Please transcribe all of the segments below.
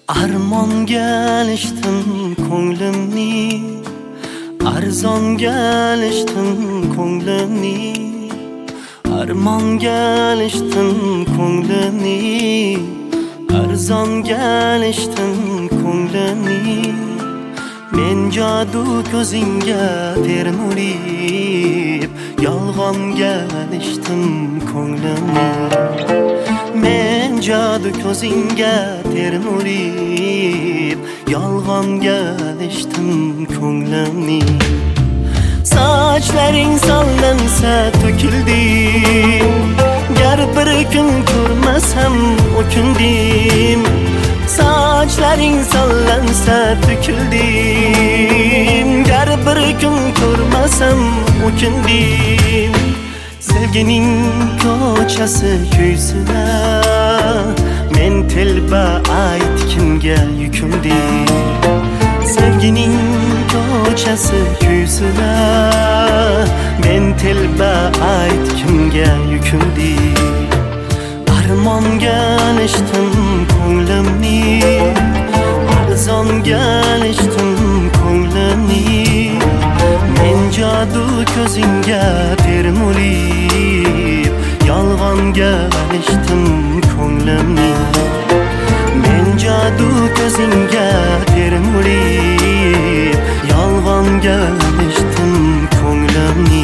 Armonga alishdim ko'nglimni, arzonga alishdim ko'nglimni, armonga alishdim ko'nglimni, arzonga alishdim ko'nglimni. Men jadu ko'zingga termulib, yolg'onga alishdim ko'nglimni. Men jadu ko'zingga termulib, yolg'onga alishdim ko'nglimni. Sochlaring sollansa to'kildim, gar bir kun ko'rmasam o'kindim. Sochlaring sollansa to'kildim, gar bir kun ko'rmasam o'kindim. Sevgining ko'chasi kuysa, men telba ayt kimga yukundim. Sevgining ko'chasi kuysa, men telba ayt kimga yukundim. Armonga alishdim ko'nglimni, arzonga alishdim ko'nglimni. Men jadu ko'zingga termulib, yolg'onga alishdim ko'nglimni. Men jadu ko'zingga termulib, yolg'onga alishdim ko'nglimni.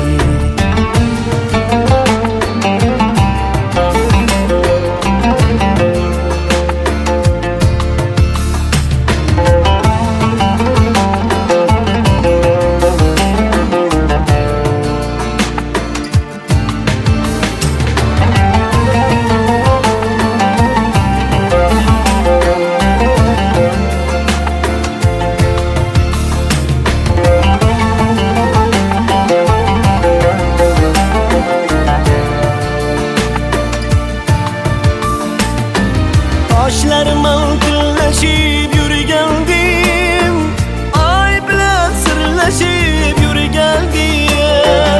Yoshlarım altınlaşıp yürügeldim, ay bilan sırlaşıp yürügeldim.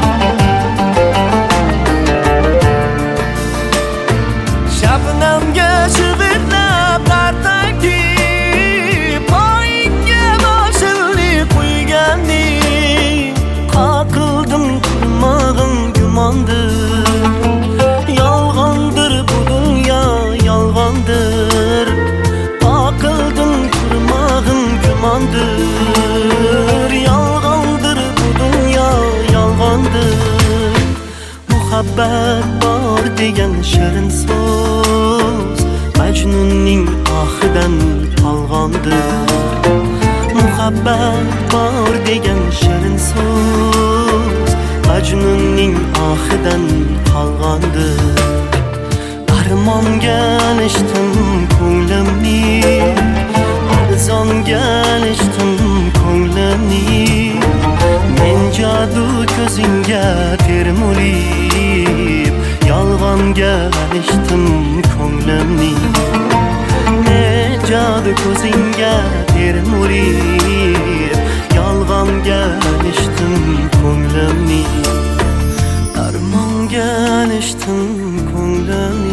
Şapnamga shivirlab tartaki, poyingga boshimni qo'ygandim. Qoqildim turmag'im gumondir, yolg'ondir bu dunyo, yolg'ondir. Qoqildim turmag'im gumondir, yolg'ondir bu dunyo, yolg'ondir. Muhabbat bor degan shirin so'z Majnunning ohidan qolg'ondir. Muhabbat bor degan shirin so'z Majnunning ohidan qolg'ondir. Armonga alishdim ko'nglimni, arzonga alishdim ko'nglimni. Men jadu ko'zingga termulib, yolg'onga alishdim ko'nglimni. Men jadu ko'zingga termulib, yolg'onga alishdim ko'nglimni. Armonga alishdim ko'nglimni.